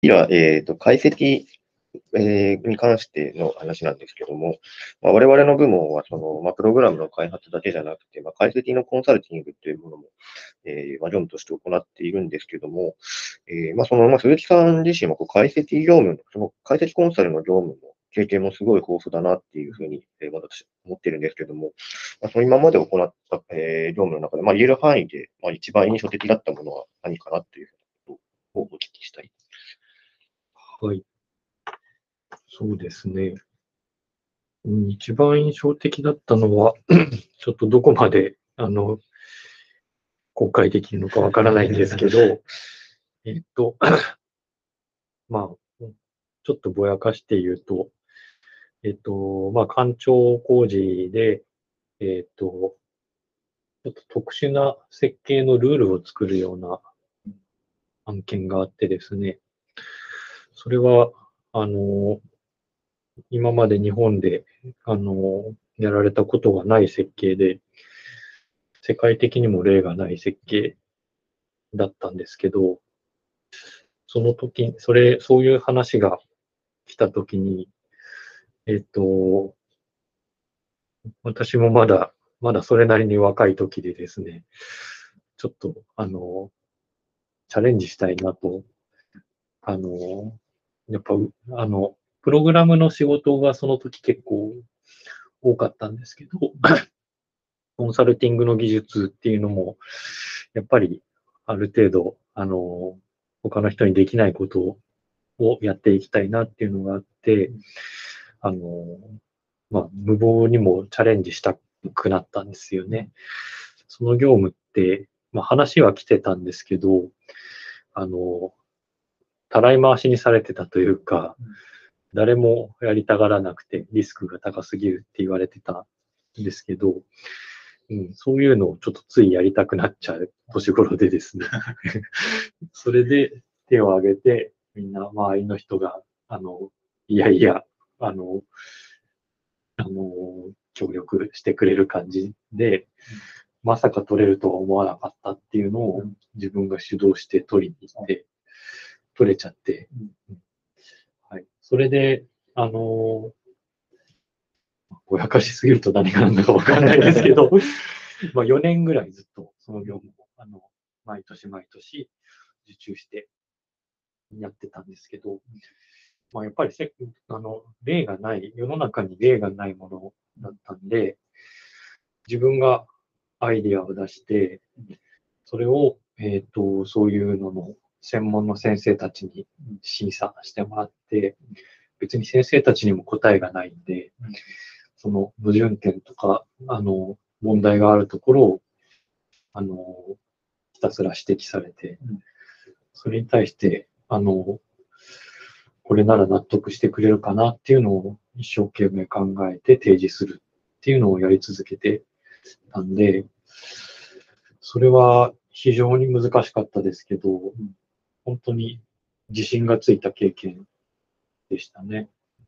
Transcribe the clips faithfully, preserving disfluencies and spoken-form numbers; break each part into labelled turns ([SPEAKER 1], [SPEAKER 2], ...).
[SPEAKER 1] 次は、えっと、解析、えーに関しての話なんですけども、まあ、我々の部門は、その、まあ、プログラムの開発だけじゃなくて、まあ、解析のコンサルティングというものも、えーまあ、業務として行っているんですけども、えーまあ、その、まあ、鈴木さん自身もこう解析業務の、その解析コンサルの業務の経験もすごい豊富だなっていうふうに、えー、私思ってるんですけども、まあ、その今まで行った、えー業務の中で、まあ、言える範囲で、まあ、一番印象的だったものは何かなということをお聞きしたい。
[SPEAKER 2] はい。そうですね。うん一番印象的だったのは、ちょっとどこまで、あの、公開できるのかわからないんですけど、えっと、まあ、ちょっとぼやかして言うと、えっと、まあ、環状工事で、えっと、ちょっと特殊な設計のルールを作るような案件があってですね、それは、あの、今まで日本で、あの、やられたことがない設計で、世界的にも例がない設計だったんですけど、その時、それ、そういう話が来た時に、えっと、私もまだ、まだそれなりに若い時でですね、ちょっと、あの、チャレンジしたいなと、あの、やっぱ、あの、プログラムの仕事がその時結構多かったんですけど、コンサルティングの技術っていうのも、やっぱりある程度、あの、他の人にできないことをやっていきたいなっていうのがあって、あの、まあ、無謀にもチャレンジしたくなったんですよね。その業務って、まあ話は来てたんですけど、あの、たらい回しにされてたというか、誰もやりたがらなくてリスクが高すぎるって言われてたんですけど、うん、そういうのをちょっとついやりたくなっちゃう年頃でですね。それで手を挙げて、みんな周りの人が、あの、いやいや、あの、あの、協力してくれる感じで、まさか取れるとは思わなかったっていうのを自分が主導して取りに行って、取れちゃって、はい。それで、あの、ぼやかしすぎると何が何だかわかんないですけど、まあよねんぐらいずっとその業務を、あの、毎年毎年受注してやってたんですけど、まあやっぱりせ、あの、例がない、世の中に例がないものだったんで、自分がアイディアを出して、それを、えっと、そういうのの専門の先生たちに審査してもらって、別に先生たちにも答えがないんで、その矛盾点とか、あの、問題があるところを、あの、ひたすら指摘されて、それに対して、あの、これなら納得してくれるかなっていうのを一生懸命考えて提示するっていうのをやり続けてたんで、それは非常に難しかったですけど、本当に自信がついた経験でしたね。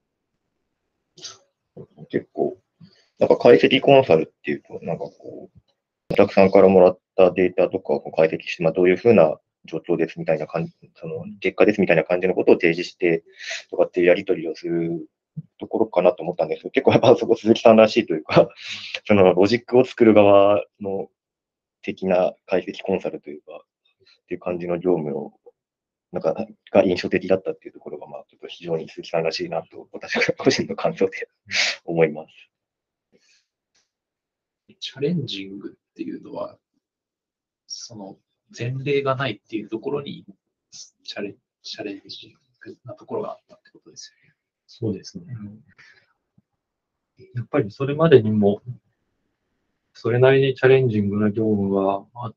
[SPEAKER 1] 結構、なんか解析コンサルっていうと、なんかこう、お客さんからもらったデータとかを解析して、まあ、どういうふうな状況ですみたいな感じ、その結果ですみたいな感じのことを提示してとかっていうやり取りをするところかなと思ったんですけど、結構やっぱそこ鈴木さんらしいというか、そのロジックを作る側の的な解析コンサルというか、っていう感じの業務を、なんか、が印象的だったっていうところが、まあ、ちょっと非常に鈴木さんらしいなと、私は個人の感想で思います。
[SPEAKER 3] チャレンジングっていうのは、その前例がないっていうところにチャレチャレンジングなところがあったってことですよね。
[SPEAKER 2] そうですね。やっぱりそれまでにも、それなりにチャレンジングな業務はあって、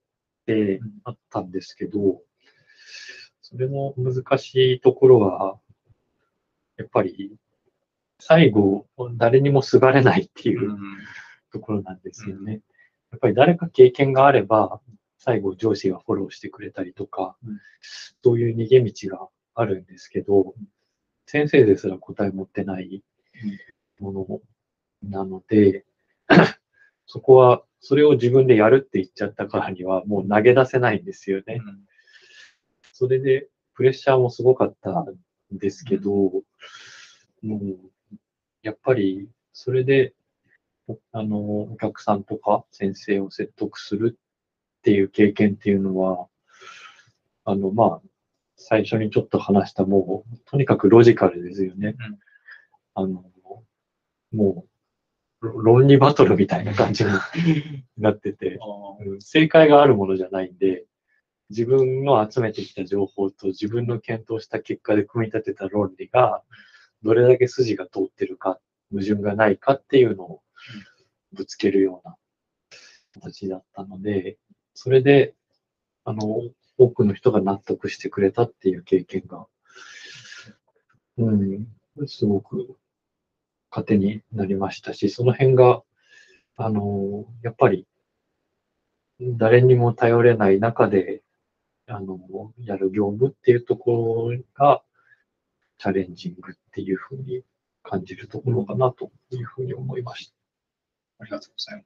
[SPEAKER 2] あったんですけど、それの難しいところは、やっぱり最後、誰にもすがれないっていうところなんですよね。やっぱり誰か経験があれば、最後上司がフォローしてくれたりとか、そういう逃げ道があるんですけど、先生ですら答え持ってないものなので、そこは、それを自分でやるって言っちゃったからには、もう投げ出せないんですよね。それで、 プレッシャーもすごかったんですけど、もうやっぱりそれで、あの、お客さんとか先生を説得するっていう経験っていうのは、あの、まあ、最初にちょっと話したもう、とにかくロジカルですよね。
[SPEAKER 3] うん、
[SPEAKER 2] あの、もう、論理バトルみたいな感じになってて、うん、正解があるものじゃないんで、自分の集めてきた情報と自分の検討した結果で組み立てた論理が、どれだけ筋が通ってるか、矛盾がないかっていうのをぶつけるような形だったので、それで、あの、多くの人が納得してくれたっていう経験が、うん、すごく糧になりましたし、その辺が、あの、やっぱり、誰にも頼れない中で、あの、やる業務っていうところが、チャレンジングっていうふうに感じるところかなというふうに思いました。
[SPEAKER 3] ありがとうございます。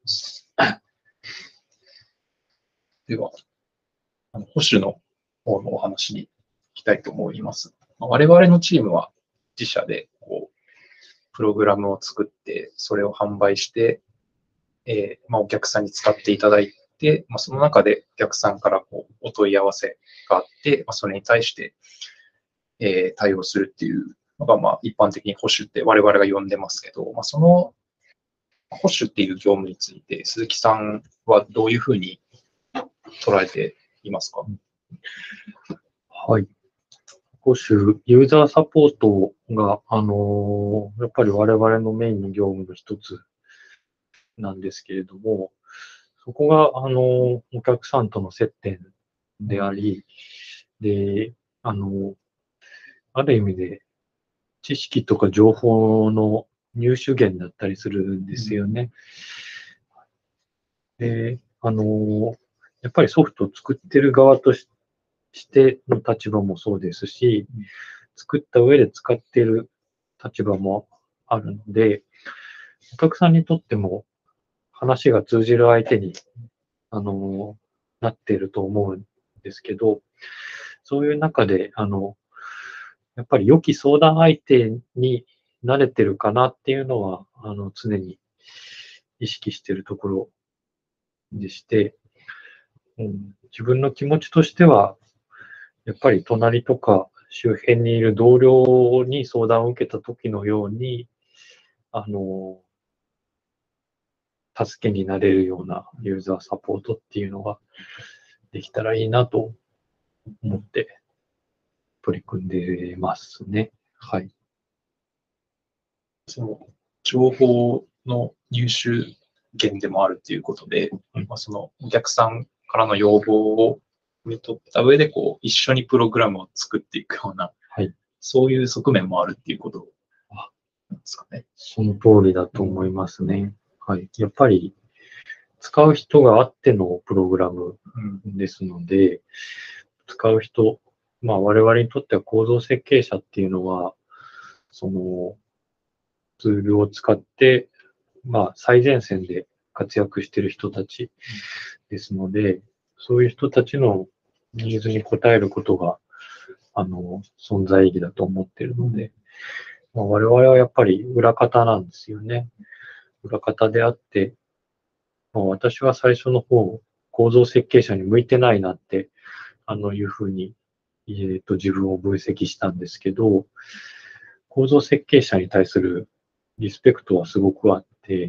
[SPEAKER 3] では、あの保守の方のお話に行きたいと思います。我々のチームは自社でこうプログラムを作って、それを販売して、えーまあ、お客さんに使っていただいて、まあ、その中でお客さんからこうお問い合わせがあって、まあ、それに対して、えー対応するっていうのが、まあ、一般的に保守って我々が呼んでますけど、まあ、その保守っていう業務について、鈴木さんはどういうふうに捉えていますか？
[SPEAKER 2] はい。保守、ユーザーサポートが、あのーやっぱり我々のメインの業務の一つなんですけれども、そこが、あのーお客さんとの接点であり、で、あのーある意味で知識とか情報の入手源だったりするんですよね。で、あのーやっぱりソフトを作ってる側とししての立場もそうですし、作った上で使っている立場もあるので、お客さんにとっても話が通じる相手に、あの、なっていると思うんですけど、そういう中で、あの、やっぱり良き相談相手に慣れてるかなっていうのは、あの、常に意識しているところでして、うん、自分の気持ちとしては、やっぱり隣とか周辺にいる同僚に相談を受けた時のように、あの、助けになれるようなユーザーサポートっていうのができたらいいなと思って取り組んでますね。はい。
[SPEAKER 3] その情報の入手源でもあるということで、
[SPEAKER 2] はい、
[SPEAKER 3] まあ、そのお客さんからの要望を汲み取った上でこう一緒にプログラムを作っていくような、
[SPEAKER 2] はい、
[SPEAKER 3] そういう側面もあるっていうことなんですかね。
[SPEAKER 2] その通りだと思いますね。はい。やっぱり使う人があってのプログラムですので、うん、使う人、まあ我々にとっては構造設計者っていうのは、そのツールを使って、まあ最前線で活躍している人たちですので、そういう人たちのニーズに応えることが、あの、存在意義だと思っているので、まあ、我々はやっぱり裏方なんですよね。裏方であって、まあ、私は最初の方、構造設計者に向いてないなって、あの、いうふうに、えーと、自分を分析したんですけど、構造設計者に対するリスペクトはすごくあって、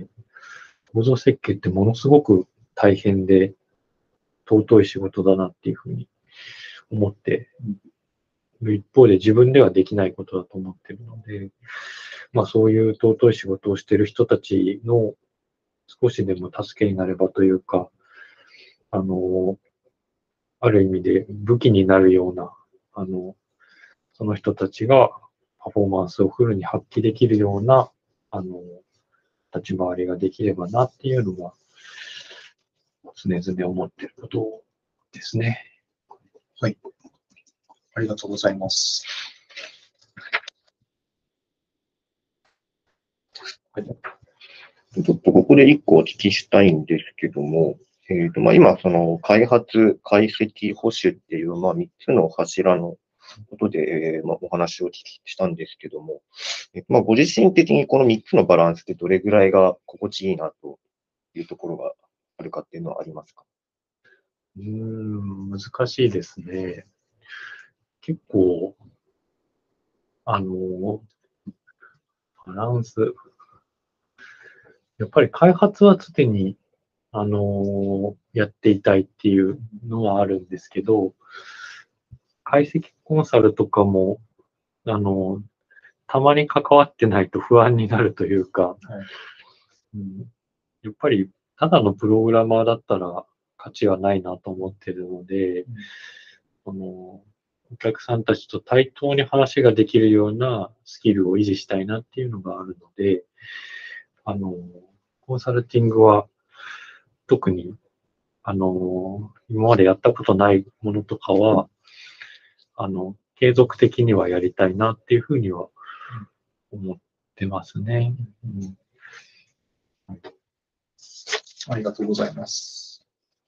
[SPEAKER 2] 構造設計ってものすごく大変で尊い仕事だなっていうふうに思って一方で自分ではできないことだと思っているので、まあそういう尊い仕事をしている人たちの少しでも助けになればというか、あの、ある意味で武器になるような、あの、その人たちがパフォーマンスをフルに発揮できるような、あの、立ち回りができればなっていうのが、常々思っていることですね。
[SPEAKER 3] はい。ありがとうございます。
[SPEAKER 1] はい、ちょっとここで一個お聞きしたいんですけども、えーとまあ、今、その開発、解析、保守っていう、まあ、みっつの柱のことで、えーまあ、お話をお聞きしたんですけども、えまあ、ご自身的にこのみっつのバランスってどれぐらいが心地いいなというところがあるかっていうのはありますか？
[SPEAKER 2] うーん、難しいですね。結構、あの、バランス、やっぱり開発は常に、あの、やっていたいっていうのはあるんですけど、解析コンサルとかも、あの、たまに関わってないと不安になるというか、
[SPEAKER 3] はい。
[SPEAKER 2] うん、やっぱりただのプログラマーだったら価値はないなと思ってるので、
[SPEAKER 3] うん
[SPEAKER 2] あの、お客さんたちと対等に話ができるようなスキルを維持したいなっていうのがあるので、あの、コンサルティングは特に、あの、今までやったことないものとかは、あの、継続的にはやりたいなっていうふうには思ってますね。うん、
[SPEAKER 3] ありがとうございます。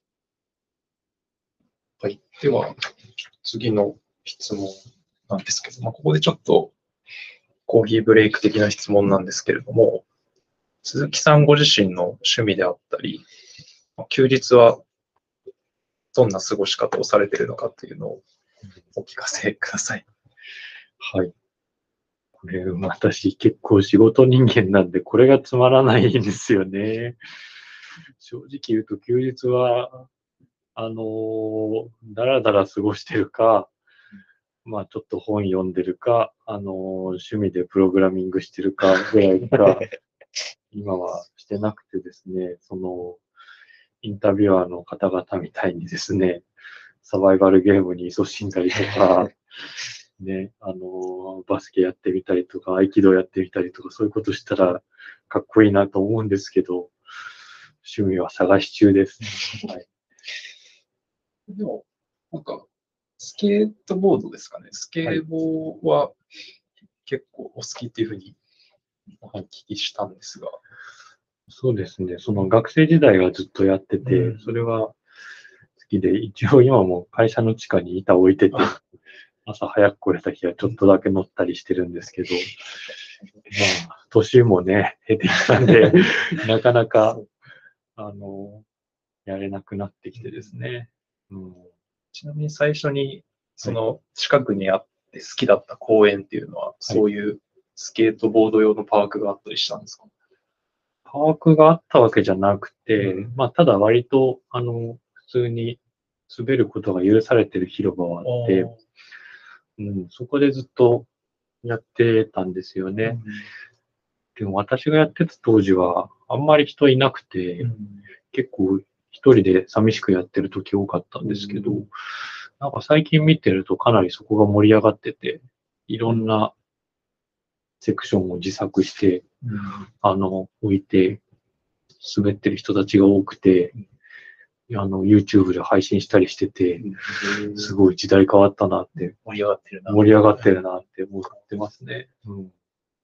[SPEAKER 3] はい。では、次の質問なんですけど、まあ、ここでちょっとコーヒーブレイク的な質問なんですけれども、鈴木さんご自身の趣味であったり、休日はどんな過ごし方をされているのかというのをお聞かせください。
[SPEAKER 2] はい。これ、私結構仕事人間なんで、これがつまらないんですよね。正直言うと休日は、あのーだらだら過ごしてるか、まあちょっと本読んでるか、あのー趣味でプログラミングしてるかぐらいしか、今はしてなくてですね、その、インタビュアーの方々みたいにですね、サバイバルゲームに勤しんだりとか、ね、あの、バスケやってみたりとか、合気道やってみたりとか、そういうことしたらかっこいいなと思うんですけど、趣味は探し中です。はい。
[SPEAKER 3] でも、なんか、スケートボードですかね。スケーボーは結構お好きっていうふうにお聞きしたんですが。
[SPEAKER 2] そうですね。その学生時代はずっとやってて、
[SPEAKER 3] うん
[SPEAKER 2] それは好きで、一応今も会社の地下に板置いてて、朝早く来れた日はちょっとだけ乗ったりしてるんですけど、まあ、年もね、減ってきたんで、なかなか、あの、やれなくなってきてですね。うん、
[SPEAKER 3] ちなみに最初に、その近くにあって好きだった公園っていうのは、そういうスケートボード用のパークがあったりしたんですか？
[SPEAKER 2] パークがあったわけじゃなくて、
[SPEAKER 3] うん
[SPEAKER 2] まあ、ただ割と、あの、普通に滑ることが許されてる広場はあって、うん、そこでずっとやってたんですよね。でも私がやってた当時は、あんまり人いなくて、結構一人で寂しくやってる時多かったんですけど、なんか最近見てるとかなりそこが盛り上がってて、いろんなセクションを自作して、あの、置いて、滑ってる人たちが多くて、あの、YouTube で配信したりしてて、すごい時代変わったなって、
[SPEAKER 3] 盛り上がってるな。
[SPEAKER 2] 盛り上がってるなって思ってますね。うん、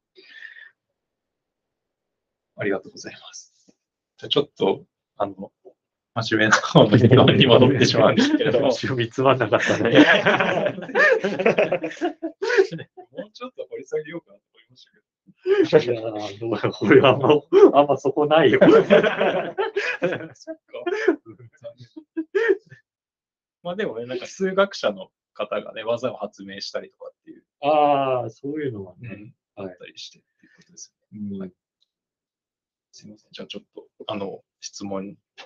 [SPEAKER 3] ありがとうございます。じゃあちょっと、あの、真面目な方の質問に戻ってしまうんですけれども。
[SPEAKER 2] 趣味つまんなかったね。
[SPEAKER 3] もうちょっと掘り下げようかなと思いましたけど。
[SPEAKER 2] いやー、どうやらこれはもう、あんまそこないよ。
[SPEAKER 3] そっか。まあでもね、なんか数学者の方がね、技を発明したりとかっていう、
[SPEAKER 2] ああ、そういうのはね。
[SPEAKER 3] うん、
[SPEAKER 2] はい
[SPEAKER 3] あったりしてっていうことですよね。はい、すみません。じゃあちょっと、あの、質問